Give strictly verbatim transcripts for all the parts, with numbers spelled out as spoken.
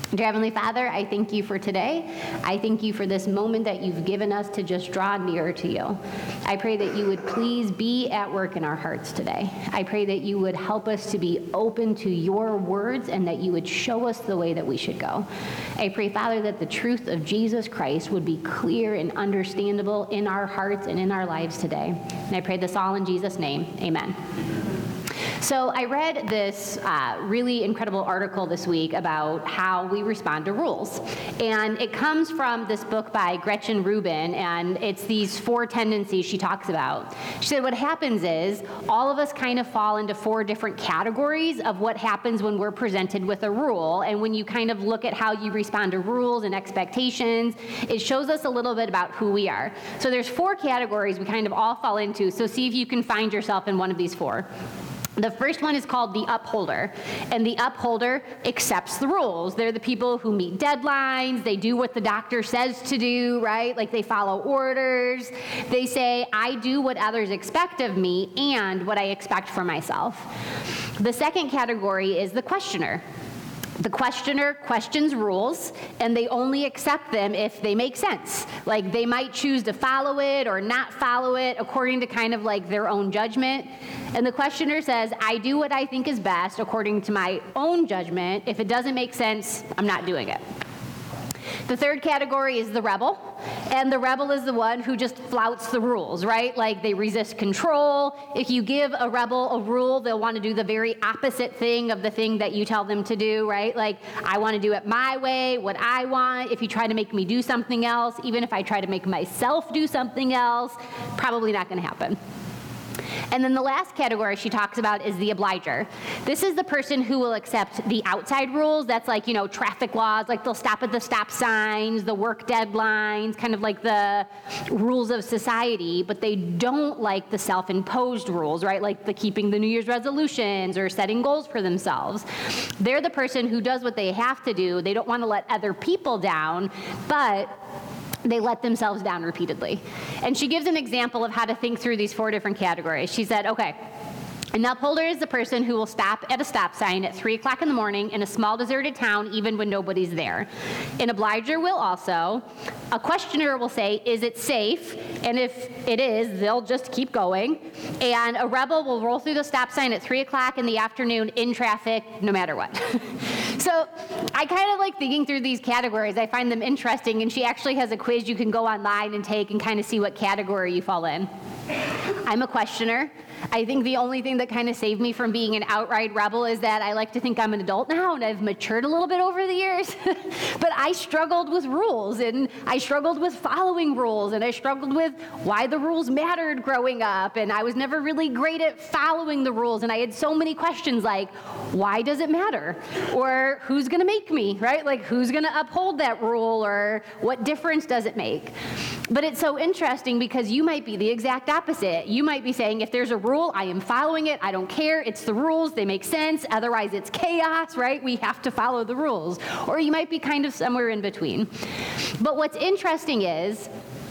Dear Heavenly Father, I thank you for today. I thank you for this moment that you've given us to just draw nearer to you. I pray that you would please be at work in our hearts today. I pray that you would help us to be open to your words and that you would show us the way that we should go. I pray, Father, that the truth of Jesus Christ would be clear and understandable in our hearts and in our lives today. And I pray this all in Jesus' name. Amen. So I read this uh, really incredible article this week about how we respond to rules. And it comes from this book by Gretchen Rubin, and it's these four tendencies she talks about. She said what happens is all of us kind of fall into four different categories of what happens when we're presented with a rule. And when you kind of look at how you respond to rules and expectations, it shows us a little bit about who we are. So there's four categories we kind of all fall into. So see if you can find yourself in one of these four. The first one is called the upholder, and the upholder accepts the rules. They're the people who meet deadlines, they do what the doctor says to do, right? Like they follow orders. They say, I do what others expect of me and what I expect for myself. The second category is the questioner. The questioner questions rules, and they only accept them if they make sense. Like they might choose to follow it or not follow it according to kind of like their own judgment. And the questioner says, I do what I think is best according to my own judgment. If it doesn't make sense, I'm not doing it. The third category is the rebel, and the rebel is the one who just flouts the rules, right? Like they resist control. If you give a rebel a rule, they'll want to do the very opposite thing of the thing that you tell them to do, right? Like I want to do it my way, what I want. If you try to make me do something else, even if I try to make myself do something else, probably not going to happen. And then the last category she talks about is the obliger. This is the person who will accept the outside rules. That's like, you know, traffic laws, like they'll stop at the stop signs, the work deadlines, kind of like the rules of society, but they don't like the self-imposed rules, right? Like the keeping the New Year's resolutions or setting goals for themselves. They're the person who does what they have to do. They don't want to let other people down, but they let themselves down repeatedly. And she gives an example of how to think through these four different categories. She said, okay, an upholder is the person who will stop at a stop sign at three o'clock in the morning in a small deserted town even when nobody's there. An obliger will also. A questioner will say, is it safe? And if it is, they'll just keep going. And a rebel will roll through the stop sign at three o'clock in the afternoon in traffic, no matter what. So I kind of like thinking through these categories. I find them interesting, and she actually has a quiz you can go online and take and kind of see what category you fall in. I'm a questioner. I think the only thing that kind of saved me from being an outright rebel is that I like to think I'm an adult now and I've matured a little bit over the years. But I struggled with rules, and I struggled with following rules, and I struggled with why the rules mattered growing up, and I was never really great at following the rules, and I had so many questions like, why does it matter? Or who's going to make me, right? Like who's going to uphold that rule, or what difference does it make? But it's so interesting because you might be the exact opposite. You might be saying, if there's a rule, I am following it. I don't care. It's the rules. They make sense. Otherwise, it's chaos, right? We have to follow the rules. Or you might be kind of somewhere in between. But what's interesting is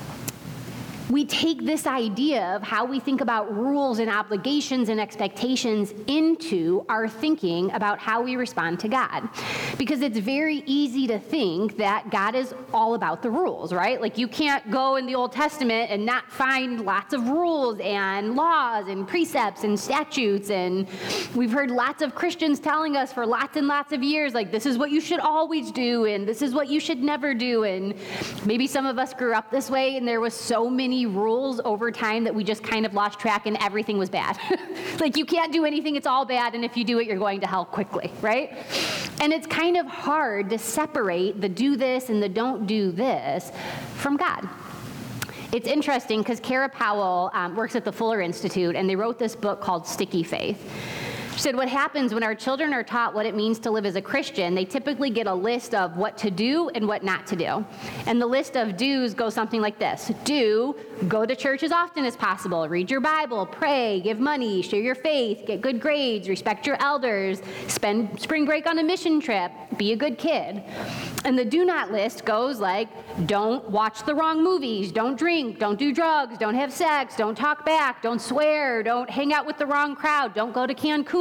we take this idea of how we think about rules and obligations and expectations into our thinking about how we respond to God. Because it's very easy to think that God is all about the rules, right? Like you can't go in the Old Testament and not find lots of rules and laws and precepts and statutes. And we've heard lots of Christians telling us for lots and lots of years, like this is what you should always do and this is what you should never do. And maybe some of us grew up this way and there was so many rules over time that we just kind of lost track and everything was bad. Like you can't do anything, it's all bad, and if you do it, you're going to hell quickly, right? And it's kind of hard to separate the do this and the don't do this from God. It's interesting because Kara Powell um, works at the Fuller Institute, and they wrote this book called Sticky Faith. She said what happens when our children are taught what it means to live as a Christian, they typically get a list of what to do and what not to do. And the list of do's goes something like this. Do, go to church as often as possible, read your Bible, pray, give money, share your faith, get good grades, respect your elders, spend spring break on a mission trip, be a good kid. And the do not list goes like, don't watch the wrong movies, don't drink, don't do drugs, don't have sex, don't talk back, don't swear, don't hang out with the wrong crowd, don't go to Cancun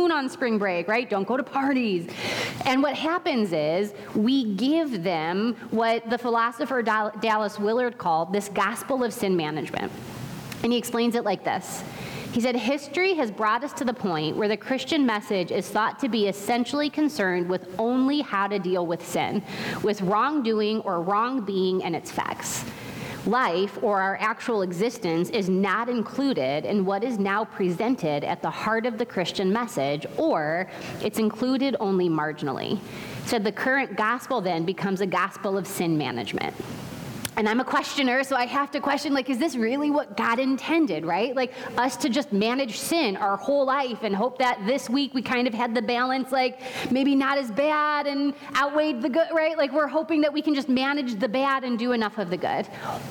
spoon on spring break, right? Don't go to parties. And what happens is we give them what the philosopher Dallas Willard called this gospel of sin management. And he explains it like this. He said, history has brought us to the point where the Christian message is thought to be essentially concerned with only how to deal with sin, with wrongdoing or wrong being and its effects. Life, or our actual existence, is not included in what is now presented at the heart of the Christian message, or it's included only marginally. So the current gospel then becomes a gospel of sin management. And I'm a questioner, so I have to question, like, is this really what God intended, right? Like, us to just manage sin our whole life and hope that this week we kind of had the balance, like, maybe not as bad and outweighed the good, right? Like, we're hoping that we can just manage the bad and do enough of the good.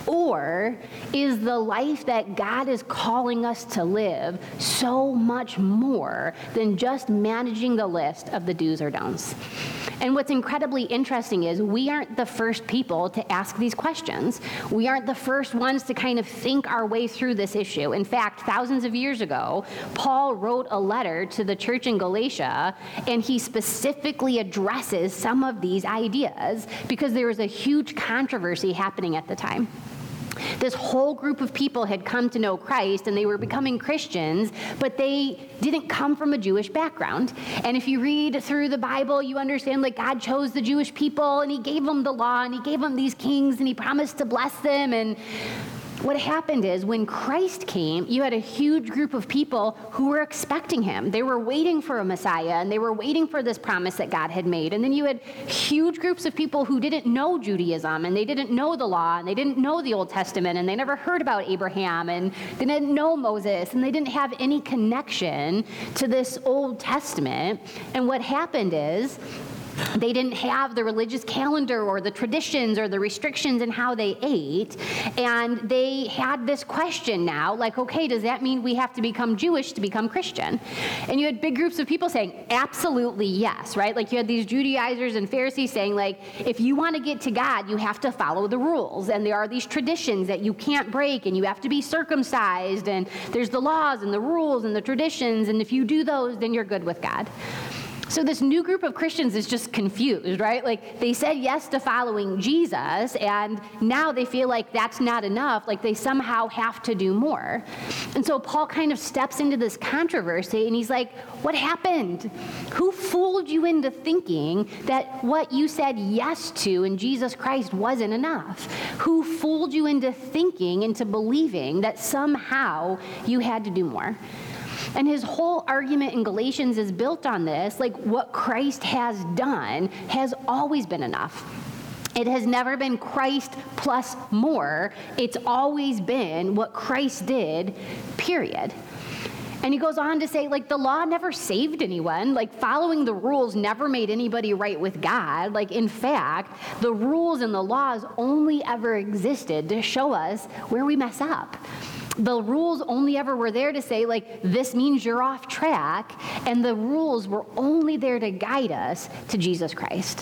Or is the life that God is calling us to live so much more than just managing the list of the do's or don'ts? And what's incredibly interesting is we aren't the first people to ask these questions. We aren't the first ones to kind of think our way through this issue. In fact, thousands of years ago, Paul wrote a letter to the church in Galatia, and he specifically addresses some of these ideas because there was a huge controversy happening at the time. This whole group of people had come to know Christ, and they were becoming Christians, but they didn't come from a Jewish background. And if you read through the Bible, you understand, like, God chose the Jewish people, and he gave them the law, and he gave them these kings, and he promised to bless them. And what happened is when Christ came, you had a huge group of people who were expecting him. They were waiting for a Messiah, and they were waiting for this promise that God had made. And then you had huge groups of people who didn't know Judaism, and they didn't know the law, and they didn't know the Old Testament, and they never heard about Abraham, and they didn't know Moses, and they didn't have any connection to this Old Testament. And what happened is they didn't have the religious calendar or the traditions or the restrictions in how they ate. And they had this question now, like, okay, does that mean we have to become Jewish to become Christian? And you had big groups of people saying, absolutely yes, right? Like, you had these Judaizers and Pharisees saying, like, if you want to get to God, you have to follow the rules. And there are these traditions that you can't break, and you have to be circumcised. And there's the laws and the rules and the traditions. And if you do those, then you're good with God. So this new group of Christians is just confused, right? Like, they said yes to following Jesus, and now they feel like that's not enough, like they somehow have to do more. And so Paul kind of steps into this controversy, and he's like, what happened? Who fooled you into thinking that what you said yes to in Jesus Christ wasn't enough? Who fooled you into thinking, into believing that somehow you had to do more? And his whole argument in Galatians is built on this, like, what Christ has done has always been enough. It has never been Christ plus more. It's always been what Christ did, period. And he goes on to say, like, the law never saved anyone. Like, following the rules never made anybody right with God. Like, in fact, the rules and the laws only ever existed to show us where we mess up. The rules only ever were there to say, like, this means you're off track, and the rules were only there to guide us to Jesus Christ.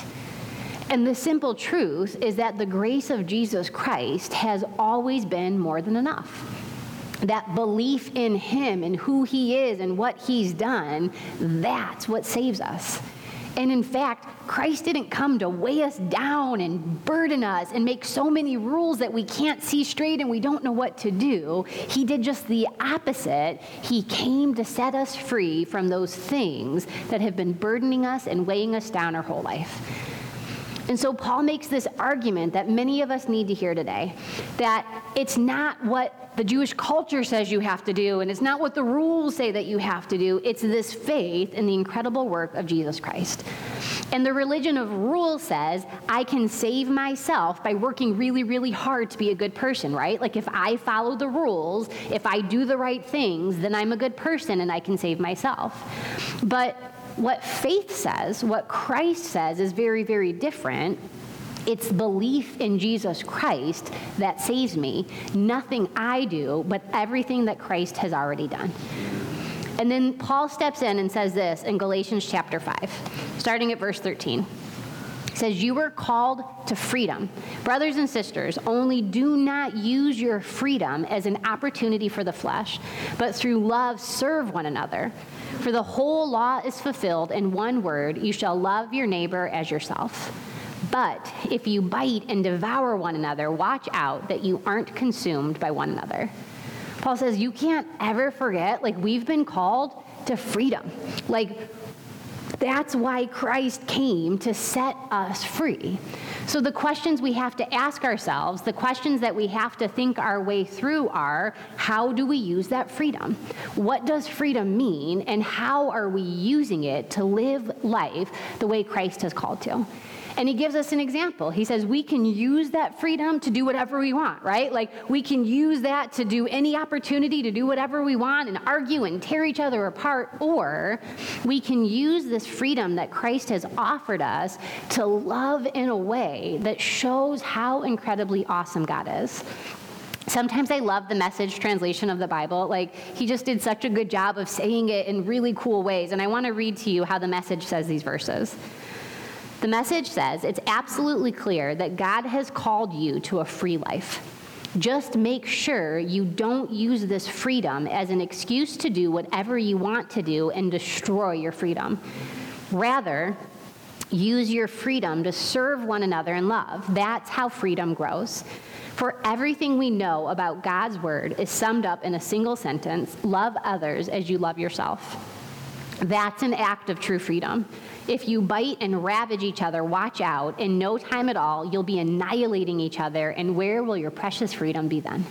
And the simple truth is that the grace of Jesus Christ has always been more than enough. That belief in him and who he is and what he's done, that's what saves us. And in fact, Christ didn't come to weigh us down and burden us and make so many rules that we can't see straight and we don't know what to do. He did just the opposite. He came to set us free from those things that have been burdening us and weighing us down our whole life. And so Paul makes this argument that many of us need to hear today, that it's not what the Jewish culture says you have to do, and it's not what the rules say that you have to do. It's this faith in the incredible work of Jesus Christ. And the religion of rules says, I can save myself by working really, really hard to be a good person, right? Like, if I follow the rules, if I do the right things, then I'm a good person and I can save myself. But what faith says, what Christ says, is very, very different. It's belief in Jesus Christ that saves me. Nothing I do, but everything that Christ has already done. And then Paul steps in and says this in Galatians chapter five, starting at verse thirteen. It says, you were called to freedom. Brothers and sisters, only do not use your freedom as an opportunity for the flesh, but through love serve one another. For the whole law is fulfilled in one word, you shall love your neighbor as yourself. But if you bite and devour one another, watch out that you aren't consumed by one another. Paul says you can't ever forget, like, we've been called to freedom. Like, that's why Christ came, to set us free. So the questions we have to ask ourselves, the questions that we have to think our way through are, how do we use that freedom? What does freedom mean, and how are we using it to live life the way Christ has called to? And he gives us an example. He says we can use that freedom to do whatever we want, right? Like, we can use that to do any opportunity to do whatever we want and argue and tear each other apart, or we can use this freedom that Christ has offered us to love in a way that shows how incredibly awesome God is. Sometimes I love the Message translation of the Bible. Like, he just did such a good job of saying it in really cool ways. And I want to read to you how the Message says these verses. The Message says, it's absolutely clear that God has called you to a free life. Just make sure you don't use this freedom as an excuse to do whatever you want to do and destroy your freedom. Rather, use your freedom to serve one another in love. That's how freedom grows. For everything we know about God's word is summed up in a single sentence: love others as you love yourself. That's an act of true freedom. If you bite and ravage each other, watch out. In no time at all, you'll be annihilating each other, and where will your precious freedom be then?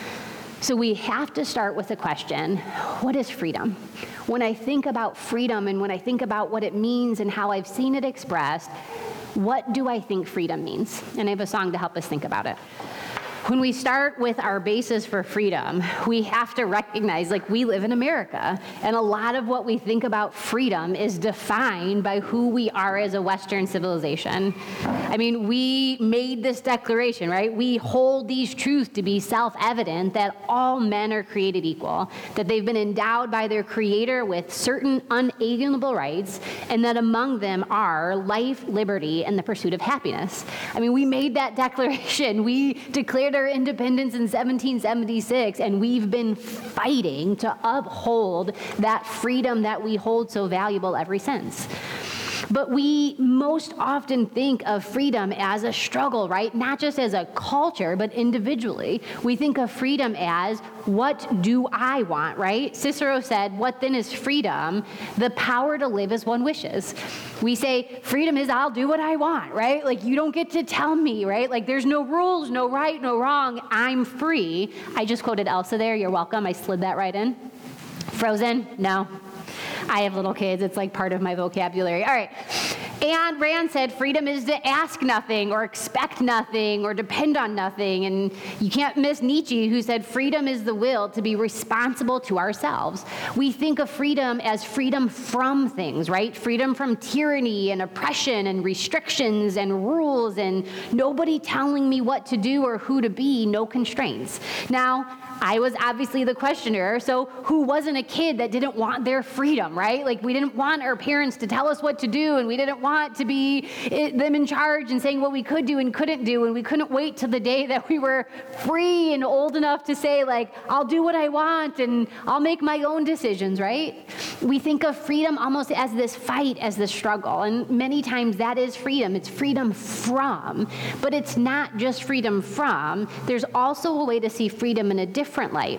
So we have to start with the question, what is freedom? When I think about freedom and when I think about what it means and how I've seen it expressed, what do I think freedom means? And I have a song to help us think about it. When we start with our basis for freedom, we have to recognize, like, we live in America, and a lot of what we think about freedom is defined by who we are as a Western civilization. I mean, we made this declaration, right? We hold these truths to be self-evident, that all men are created equal, that they've been endowed by their Creator with certain unalienable rights, and that among them are life, liberty, and the pursuit of happiness. I mean, we made that declaration. We declared our independence in seventeen seventy-six, and we've been fighting to uphold that freedom that we hold so valuable ever since. But we most often think of freedom as a struggle, right? Not just as a culture, but individually. We think of freedom as, what do I want, right? Cicero said, what then is freedom? The power to live as one wishes. We say, freedom is I'll do what I want, right? Like, you don't get to tell me, right? Like, there's no rules, no right, no wrong. I'm free. I just quoted Elsa there. You're welcome. I slid that right in. Frozen? No. I have little kids. It's like part of my vocabulary. All right. And Rand said freedom is to ask nothing or expect nothing or depend on nothing. And you can't miss Nietzsche, who said freedom is the will to be responsible to ourselves. We think of freedom as freedom from things, right? Freedom from tyranny and oppression and restrictions and rules and nobody telling me what to do or who to be, no constraints. Now, I was obviously the questioner, so who wasn't a kid that didn't want their freedom, right? Like, we didn't want our parents to tell us what to do, and we didn't want to be them in charge and saying what we could do and couldn't do, and we couldn't wait till the day that we were free and old enough to say, like, I'll do what I want and I'll make my own decisions, right? We think of freedom almost as this fight, as this struggle, and many times that is freedom. It's freedom from, but it's not just freedom from. There's also a way to see freedom in a different light.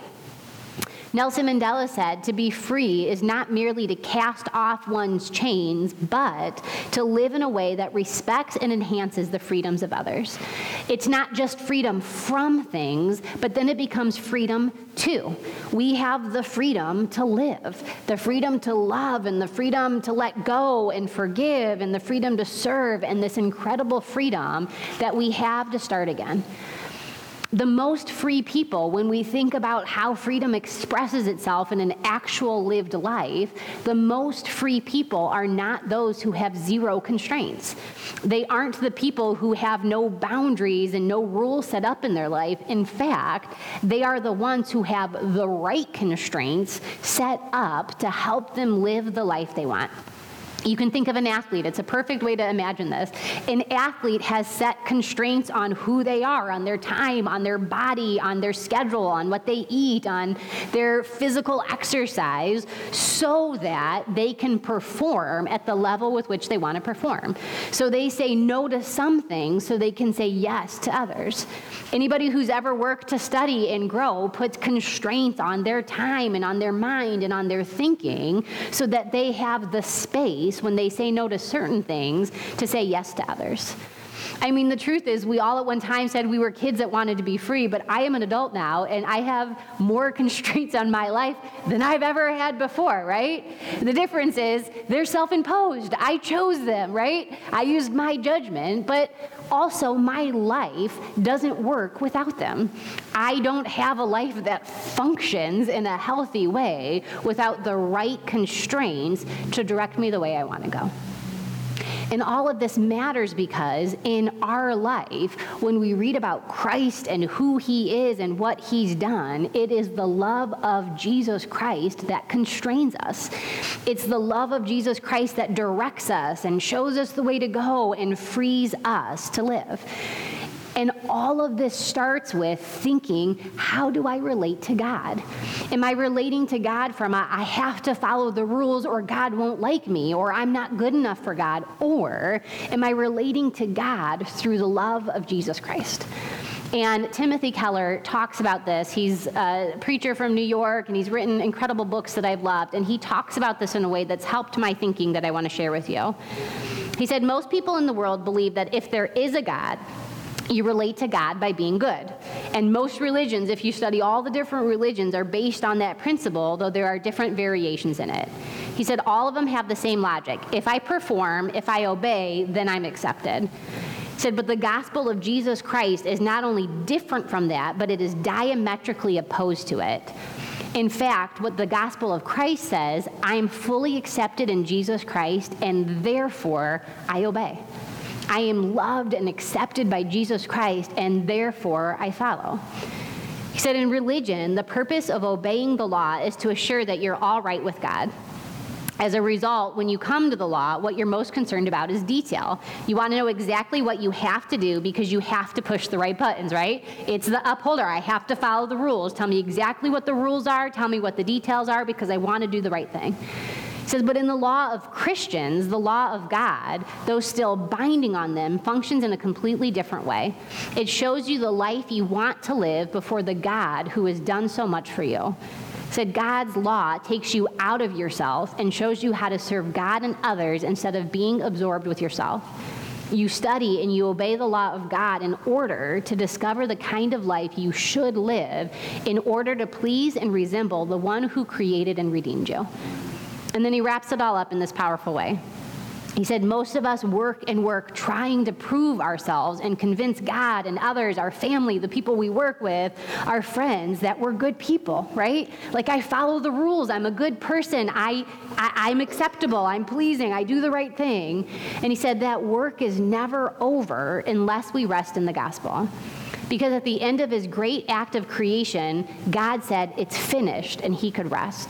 Nelson Mandela said, to be free is not merely to cast off one's chains, but to live in a way that respects and enhances the freedoms of others. It's not just freedom from things, but then it becomes freedom to. We have the freedom to live, the freedom to love, and the freedom to let go and forgive, and the freedom to serve, and this incredible freedom that we have to start again. The most free people, when we think about how freedom expresses itself in an actual lived life, the most free people are not those who have zero constraints. They aren't the people who have no boundaries and no rules set up in their life. In fact, they are the ones who have the right constraints set up to help them live the life they want. You can think of an athlete. It's a perfect way to imagine this. An athlete has set constraints on who they are, on their time, on their body, on their schedule, on what they eat, on their physical exercise, so that they can perform at the level with which they want to perform. So they say no to some things so they can say yes to others. Anybody who's ever worked to study and grow puts constraints on their time and on their mind and on their thinking so that they have the space when they say no to certain things to say yes to others. I mean, the truth is, we all at one time said we were kids that wanted to be free, but I am an adult now, and I have more constraints on my life than I've ever had before, right? The difference is they're self-imposed. I chose them, right? I used my judgment, but also my life doesn't work without them. I don't have a life that functions in a healthy way without the right constraints to direct me the way I want to go. And all of this matters because in our life, when we read about Christ and who he is and what he's done, it is the love of Jesus Christ that constrains us. It's the love of Jesus Christ that directs us and shows us the way to go and frees us to live. And all of this starts with thinking, how do I relate to God? Am I relating to God from a, I have to follow the rules or God won't like me, or I'm not good enough for God? Or am I relating to God through the love of Jesus Christ? And Timothy Keller talks about this. He's a preacher from New York, and he's written incredible books that I've loved. And he talks about this in a way that's helped my thinking that I want to share with you. He said, most people in the world believe that if there is a God, you relate to God by being good. And most religions, if you study all the different religions, are based on that principle, though there are different variations in it. He said all of them have the same logic. If I perform, if I obey, then I'm accepted. He said, but the gospel of Jesus Christ is not only different from that, but it is diametrically opposed to it. In fact, what the gospel of Christ says, I am fully accepted in Jesus Christ, and therefore I obey. I am loved and accepted by Jesus Christ, and therefore I follow. He said, in religion, the purpose of obeying the law is to assure that you're all right with God. As a result, when you come to the law, what you're most concerned about is detail. You want to know exactly what you have to do because you have to push the right buttons, right? It's the upholder. I have to follow the rules. Tell me exactly what the rules are. Tell me what the details are because I want to do the right thing. He says, but in the law of Christians, the law of God, though still binding on them, functions in a completely different way. It shows you the life you want to live before the God who has done so much for you. He said God's law takes you out of yourself and shows you how to serve God and others instead of being absorbed with yourself. You study and you obey the law of God in order to discover the kind of life you should live in order to please and resemble the one who created and redeemed you. And then he wraps it all up in this powerful way. He said, most of us work and work trying to prove ourselves and convince God and others, our family, the people we work with, our friends, that we're good people, right? Like, I follow the rules. I'm a good person. I, I, I'm acceptable. I'm pleasing. I do the right thing. And he said that work is never over unless we rest in the gospel. Because at the end of his great act of creation, God said, it's finished, and he could rest.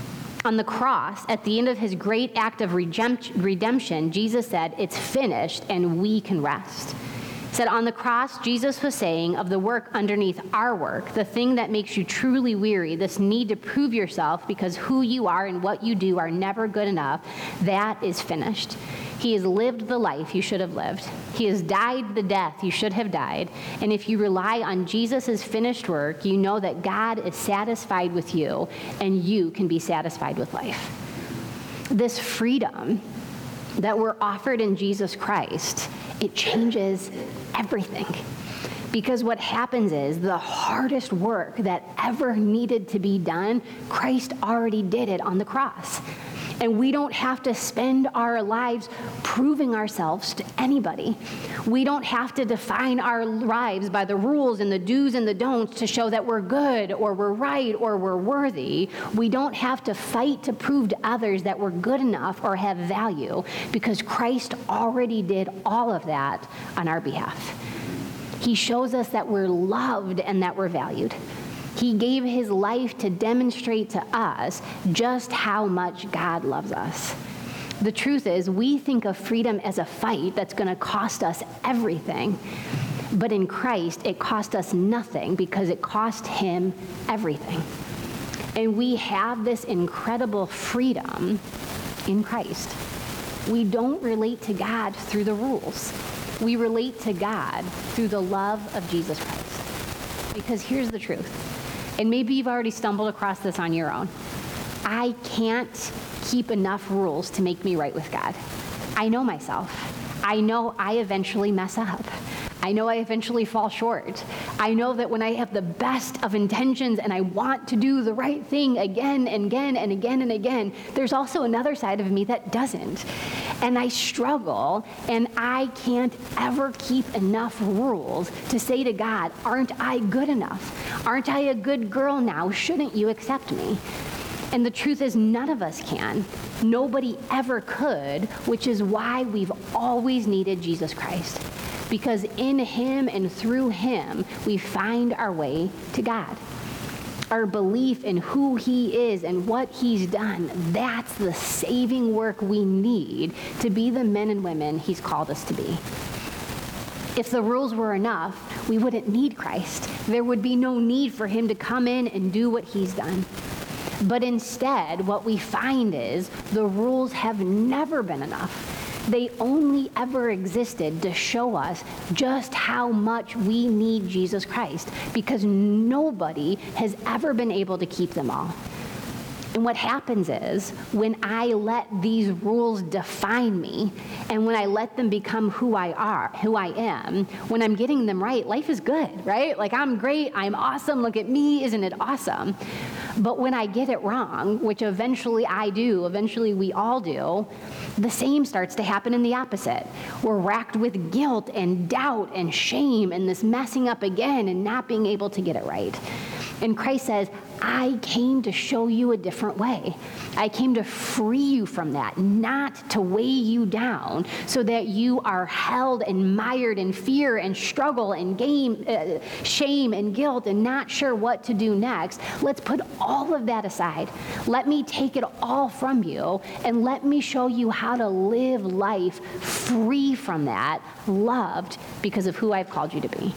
On the cross, at the end of his great act of redemption, Jesus said, it's finished, and we can rest. He said, on the cross, Jesus was saying of the work underneath our work, the thing that makes you truly weary, this need to prove yourself because who you are and what you do are never good enough, that is finished. He has lived the life you should have lived. He has died the death you should have died. And if you rely on Jesus' finished work, you know that God is satisfied with you, and you can be satisfied with life. This freedom that we're offered in Jesus Christ, it changes everything. Because what happens is the hardest work that ever needed to be done, Christ already did it on the cross. And we don't have to spend our lives proving ourselves to anybody. We don't have to define our lives by the rules and the do's and the don'ts to show that we're good or we're right or we're worthy. We don't have to fight to prove to others that we're good enough or have value because Christ already did all of that on our behalf. He shows us that we're loved and that we're valued. He gave his life to demonstrate to us just how much God loves us. The truth is, we think of freedom as a fight that's going to cost us everything. But in Christ, it cost us nothing because it cost him everything. And we have this incredible freedom in Christ. We don't relate to God through the rules. We relate to God through the love of Jesus Christ. Because here's the truth, and maybe you've already stumbled across this on your own. I can't keep enough rules to make me right with God. I know myself. I know I eventually mess up. I know I eventually fall short. I know that when I have the best of intentions and I want to do the right thing again and again and again and again, there's also another side of me that doesn't. And I struggle, and I can't ever keep enough rules to say to God, aren't I good enough? Aren't I a good girl now? Shouldn't you accept me? And the truth is, none of us can. Nobody ever could, which is why we've always needed Jesus Christ. Because in him and through him, we find our way to God. Our belief in who he is and what he's done, that's the saving work we need to be the men and women he's called us to be. If the rules were enough, we wouldn't need Christ. There would be no need for him to come in and do what he's done. But instead, what we find is the rules have never been enough. They only ever existed to show us just how much we need Jesus Christ, because nobody has ever been able to keep them all. And what happens is, when I let these rules define me, and when I let them become who I are, who I am, when I'm getting them right, life is good, right? Like, I'm great, I'm awesome, look at me, isn't it awesome? But when I get it wrong, which eventually I do, eventually we all do, the same starts to happen in the opposite. We're racked with guilt and doubt and shame and this messing up again and not being able to get it right. And Christ says, I came to show you a different way. I came to free you from that, not to weigh you down so that you are held and mired in fear and struggle and game, uh, shame and guilt and not sure what to do next. Let's put all of that aside. Let me take it all from you and let me show you how to live life free from that, loved because of who I've called you to be.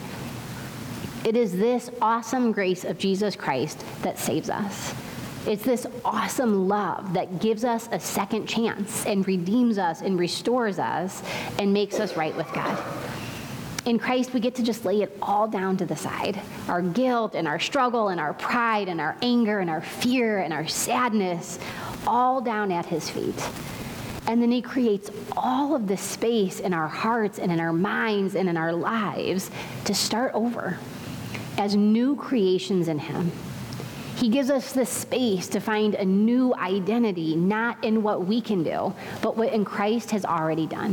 It is this awesome grace of Jesus Christ that saves us. It's this awesome love that gives us a second chance and redeems us and restores us and makes us right with God. In Christ, we get to just lay it all down to the side. Our guilt and our struggle and our pride and our anger and our fear and our sadness, all down at his feet. And then he creates all of this space in our hearts and in our minds and in our lives to start over as new creations in him. He gives us this space to find a new identity, not in what we can do, but what in Christ has already done.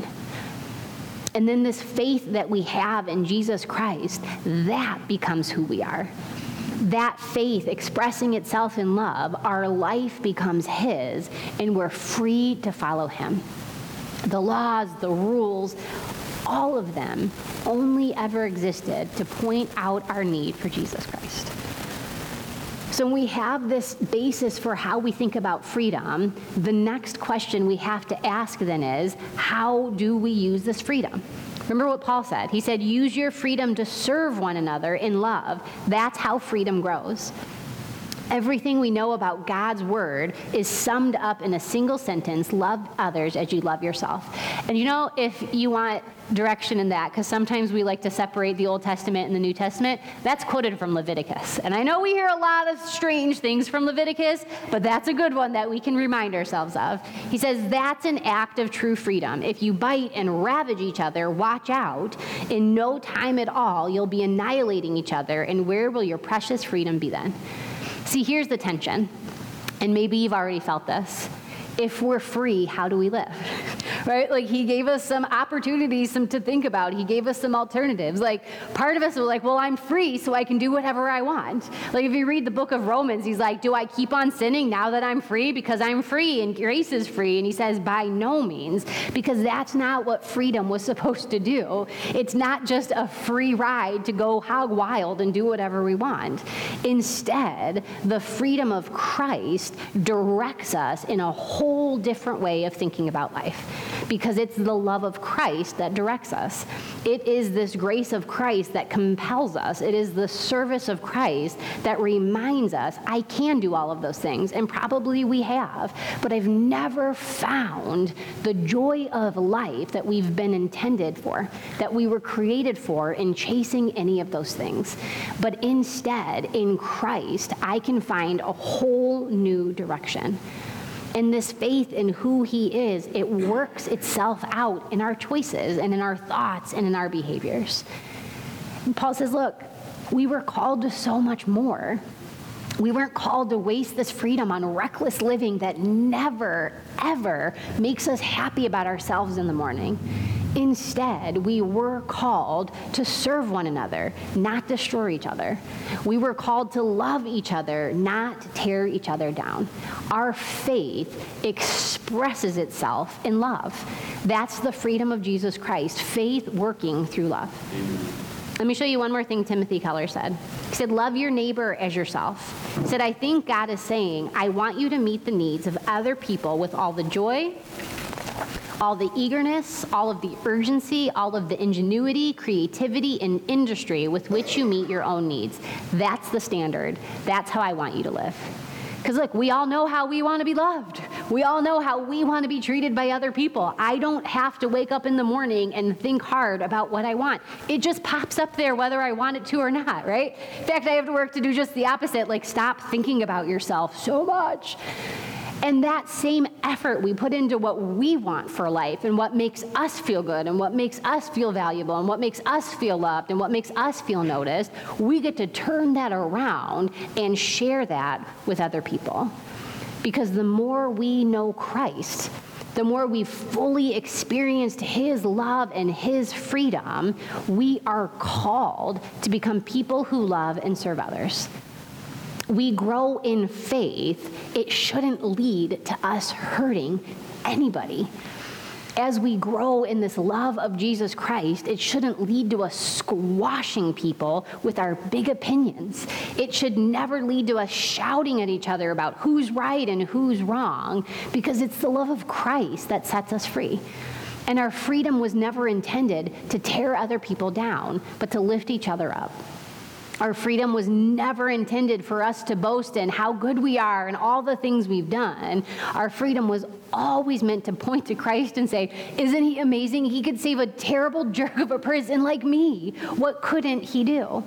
And then this faith that we have in Jesus Christ, that becomes who we are. That faith expressing itself in love, our life becomes his, and we're free to follow him. The laws, the rules, all of them only ever existed to point out our need for Jesus Christ. So when we have this basis for how we think about freedom, the next question we have to ask then is, how do we use this freedom? Remember what Paul said. He said, use your freedom to serve one another in love. That's how freedom grows. Everything we know about God's word is summed up in a single sentence: love others as you love yourself. And you know, if you want direction in that, because sometimes we like to separate the Old Testament and the New Testament, that's quoted from Leviticus. And I know we hear a lot of strange things from Leviticus, but that's a good one that we can remind ourselves of. He says, that's an act of true freedom. If you bite and ravage each other, watch out. In no time at all, you'll be annihilating each other, and where will your precious freedom be then? See, here's the tension, and maybe you've already felt this. If we're free, how do we live? right? Like he gave us some opportunities some to think about. He gave us some alternatives. Like part of us was like, well, I'm free, so I can do whatever I want. Like if you read the book of Romans, he's like, do I keep on sinning now that I'm free? Because I'm free and grace is free. And he says, by no means, because that's not what freedom was supposed to do. It's not just a free ride to go hog wild and do whatever we want. Instead, the freedom of Christ directs us in a whole different way of thinking about life, because it's the love of Christ that directs us. It is this grace of Christ that compels us. It is the service of Christ that reminds us, I can do all of those things, and probably we have, but I've never found the joy of life that we've been intended for, that we were created for in chasing any of those things. But instead, in Christ, I can find a whole new direction. And this faith in who he is, it works itself out in our choices and in our thoughts and in our behaviors. And Paul says, look, we were called to so much more. We weren't called to waste this freedom on reckless living that never, ever makes us happy about ourselves in the morning. Instead, we were called to serve one another, not destroy each other. We were called to love each other, not tear each other down. Our faith expresses itself in love. That's the freedom of Jesus Christ, faith working through love. Let me show you one more thing Timothy Keller said. He said, love your neighbor as yourself. He said, I think God is saying, I want you to meet the needs of other people with all the joy, all the eagerness, all of the urgency, all of the ingenuity, creativity, and industry with which you meet your own needs. That's the standard. That's how I want you to live. Because look, we all know how we want to be loved. We all know how we want to be treated by other people. I don't have to wake up in the morning and think hard about what I want. It just pops up there whether I want it to or not, right? In fact, I have to work to do just the opposite, like stop thinking about yourself so much. And that same effort we put into what we want for life and what makes us feel good and what makes us feel valuable and what makes us feel loved and what makes us feel noticed, we get to turn that around and share that with other people. Because the more we know Christ, the more we've fully experienced his love and his freedom, we are called to become people who love and serve others. We grow in faith, it shouldn't lead to us hurting anybody. As we grow in this love of Jesus Christ, it shouldn't lead to us squashing people with our big opinions. It should never lead to us shouting at each other about who's right and who's wrong, because it's the love of Christ that sets us free. And our freedom was never intended to tear other people down, but to lift each other up. Our freedom was never intended for us to boast in how good we are and all the things we've done. Our freedom was always meant to point to Christ and say, isn't he amazing? He could save a terrible jerk of a person like me. What couldn't he do?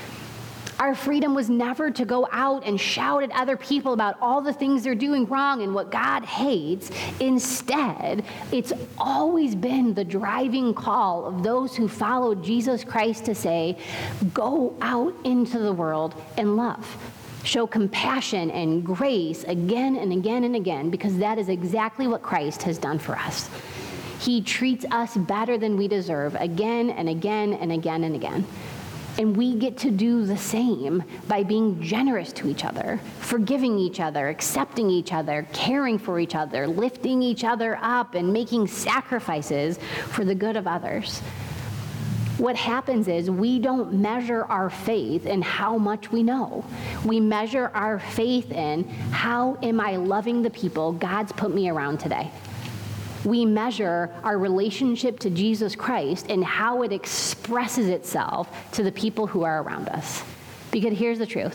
Our freedom was never to go out and shout at other people about all the things they're doing wrong and what God hates. Instead, it's always been the driving call of those who follow Jesus Christ to say, go out into the world and love. Show compassion and grace again and again and again, because that is exactly what Christ has done for us. He treats us better than we deserve again and again and again and again. And we get to do the same by being generous to each other, forgiving each other, accepting each other, caring for each other, lifting each other up, and making sacrifices for the good of others. What happens is we don't measure our faith in how much we know. We measure our faith in how am I loving the people God's put me around today. We measure our relationship to Jesus Christ and how it expresses itself to the people who are around us. Because here's the truth.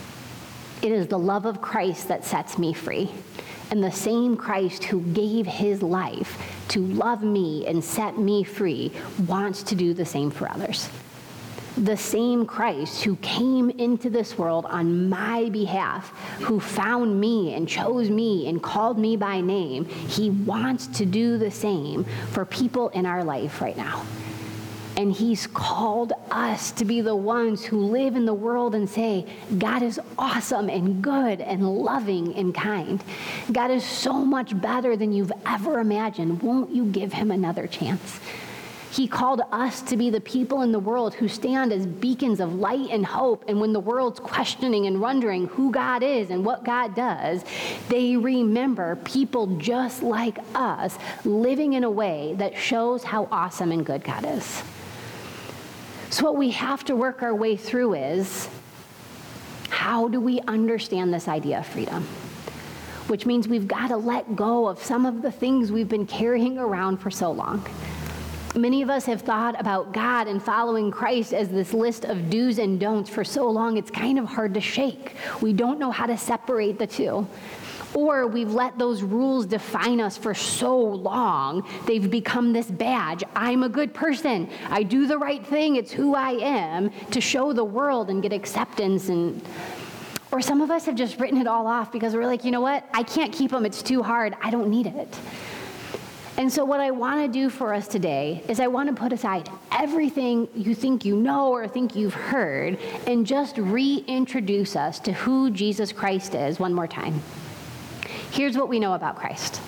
It is the love of Christ that sets me free. And the same Christ who gave his life to love me and set me free wants to do the same for others. The same Christ who came into this world on my behalf, who found me and chose me and called me by name, he wants to do the same for people in our life right now. And he's called us to be the ones who live in the world and say, God is awesome and good and loving and kind. God is so much better than you've ever imagined. Won't you give him another chance? He called us to be the people in the world who stand as beacons of light and hope. And when the world's questioning and wondering who God is and what God does, they remember people just like us living in a way that shows how awesome and good God is. So what we have to work our way through is, how do we understand this idea of freedom? Which means we've got to let go of some of the things we've been carrying around for so long. Many of us have thought about God and following Christ as this list of do's and don'ts for so long, it's kind of hard to shake. We don't know how to separate the two. Or we've let those rules define us for so long, they've become this badge. I'm a good person. I do the right thing. It's who I am, to show the world and get acceptance. And Or some of us have just written it all off because we're like, you know what? I can't keep them. It's too hard. I don't need it. And so what I want to do for us today is I want to put aside everything you think you know or think you've heard and just reintroduce us to who Jesus Christ is one more time. Here's what we know about Christ.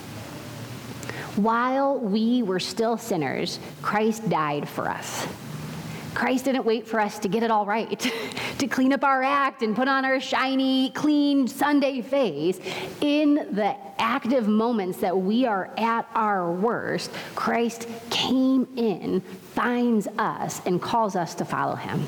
While we were still sinners, Christ died for us. Christ didn't wait for us to get it all right, to clean up our act and put on our shiny, clean Sunday face. In the active moments that we are at our worst, Christ came in, finds us, and calls us to follow him.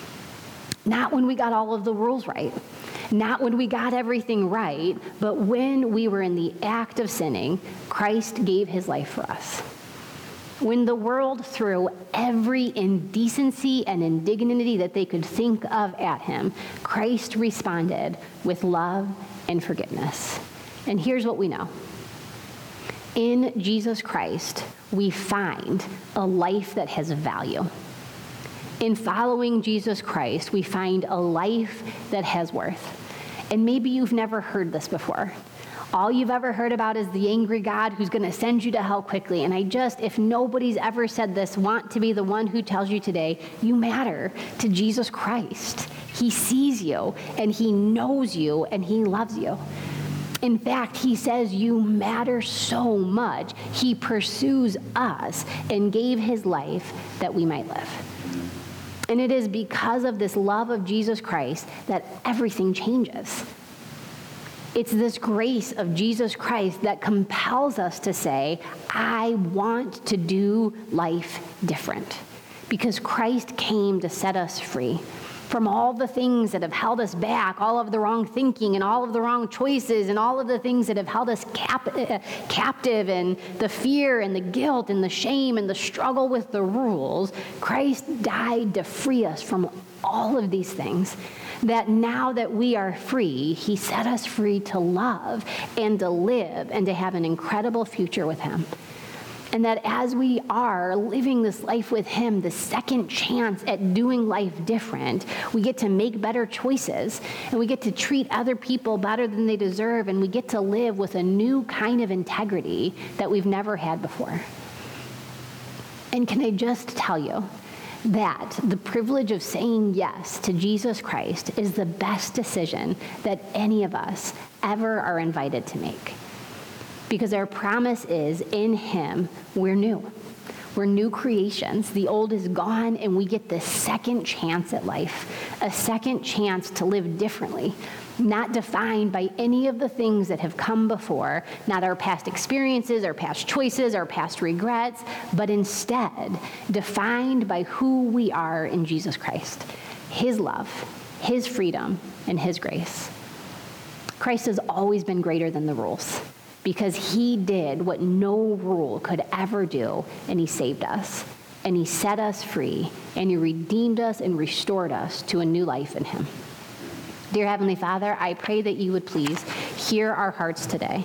Not when we got all of the rules right. Not when we got everything right, but when we were in the act of sinning, Christ gave his life for us. When the world threw every indecency and indignity that they could think of at him, Christ responded with love and forgiveness. And here's what we know. In Jesus Christ, we find a life that has value. In following Jesus Christ, we find a life that has worth. And maybe you've never heard this before. All you've ever heard about is the angry God who's going to send you to hell quickly. And I just, if nobody's ever said this, want to be the one who tells you today, you matter to Jesus Christ. He sees you, and he knows you, and he loves you. In fact, he says you matter so much, he pursues us and gave his life that we might live. And it is because of this love of Jesus Christ that everything changes. It's this grace of Jesus Christ that compels us to say, I want to do life different. Because Christ came to set us free from all the things that have held us back, all of the wrong thinking and all of the wrong choices and all of the things that have held us cap- uh, captive, and the fear and the guilt and the shame and the struggle with the rules. Christ died to free us from all of these things. That now that we are free, he set us free to love and to live and to have an incredible future with him. And that as we are living this life with him, the second chance at doing life different, we get to make better choices, and we get to treat other people better than they deserve, and we get to live with a new kind of integrity that we've never had before. And can I just tell you that the privilege of saying yes to Jesus Christ is the best decision that any of us ever are invited to make. Because our promise is, in him, we're new. We're new creations. The old is gone, and we get the second chance at life, a second chance to live differently, not defined by any of the things that have come before, not our past experiences, our past choices, our past regrets, but instead defined by who we are in Jesus Christ, his love, his freedom, and his grace. Christ has always been greater than the rules, because he did what no rule could ever do, and he saved us, and he set us free, and he redeemed us and restored us to a new life in him. Dear Heavenly Father, I pray that you would please hear our hearts today.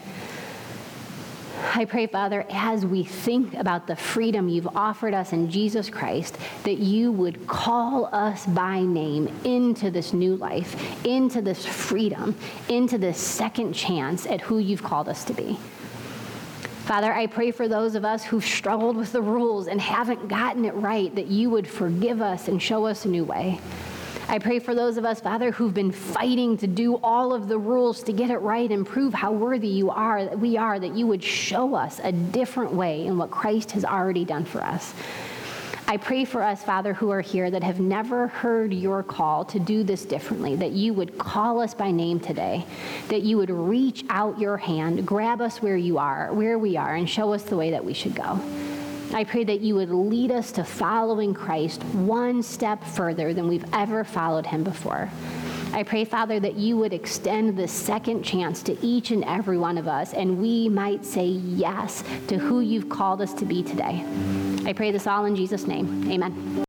I pray, Father, as we think about the freedom you've offered us in Jesus Christ, that you would call us by name into this new life, into this freedom, into this second chance at who you've called us to be. Father, I pray for those of us who've struggled with the rules and haven't gotten it right, that you would forgive us and show us a new way. I pray for those of us, Father, who've been fighting to do all of the rules to get it right and prove how worthy you are, that we are, that you would show us a different way in what Christ has already done for us. I pray for us, Father, who are here that have never heard your call to do this differently, that you would call us by name today, that you would reach out your hand, grab us where you are, where we are, and show us the way that we should go. I pray that you would lead us to following Christ one step further than we've ever followed him before. I pray, Father, that you would extend the second chance to each and every one of us, and we might say yes to who you've called us to be today. I pray this all in Jesus' name. Amen.